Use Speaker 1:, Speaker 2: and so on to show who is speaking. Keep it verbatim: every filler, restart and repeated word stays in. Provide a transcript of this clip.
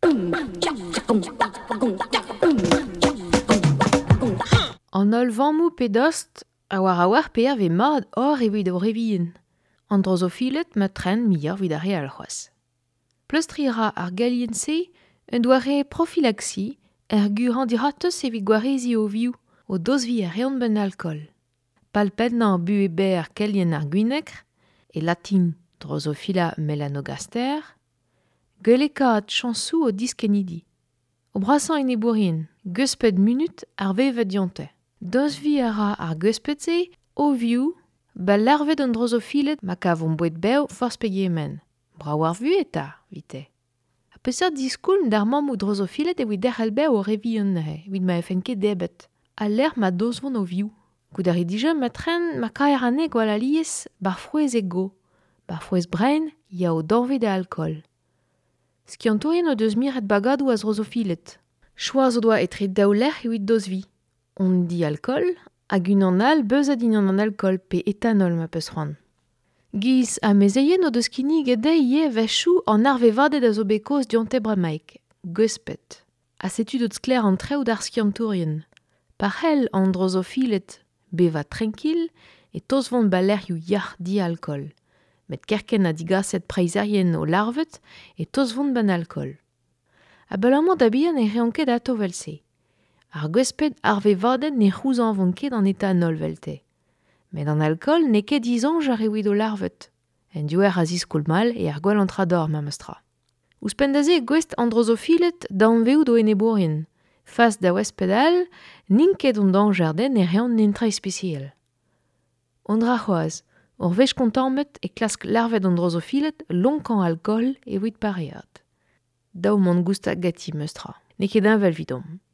Speaker 1: An ol vammou pe dost a war a war pe ve mat or evit o revien. An drosofilet ma tren mier vid ar real c'hoaz. Pleustrira ar galien se un doare prophylaxie er gur an dirateus evit gwarezi o viou o dosvi ar reont ben alcool. Palped nan bu e ber kelien ar gwinekr e latin Drosophila melanogaster, gelekad chansou o diskenidi. O brasan en e bourien, geusped munut ar vevet diante. Dosvi ara ar geusped se, o viou, ba larvet an drosophilet ma ka vont bouet bev force pegemen. Bra war vu eta, vite. A peseurt diskoulm d'ar mamm o drosophilet evit derc'hel bev o revion nehe, evit ma efenke debet. A l'er ma dos vont o viou. Goude ar dija ma tren ma kaer ane gwal alies bar frouez e go. Bar frouez brein, ya o danvet de alcool. Skiantourien o deus miret bagadou az drosophilet. Choaz o doa etre daouler evit dosvi. On di alcool, hag unan all beuz adinan an alcool pe etanol ma peus c'hoant. Giz a mezeien o deus kinig edei ye vechou an arvevadet a zo bekoz diante bremaik, geuspet. A setu d'ot skler an treo d'ar skiantourien. Par hel an drosophilet beva tranquil e tos vont balerioù yar di alcool. Met kerken a digaset preizerien o larvet e tos vont ban alcool. A balamant da bihan e reanket ato velse. Ar geusped arvevadet ne c'houzan vont ket an etanol velte. Met an alcool ne ket dizanj ar evit o larvet. En diouer a ziskoul mal e ar gwell antrador ma meustra. Ouspendaze gwest an drosophilet danveoù do en e bourien. Fas da wespedal, nin ket on danger den e reont nentra spesiel. On dra c'hoaz, ur vech kontammet e klask larvet an drosophilet lonkan alcool evit paread. Daou man goustak gati meustra. Ne ket un vel vidom.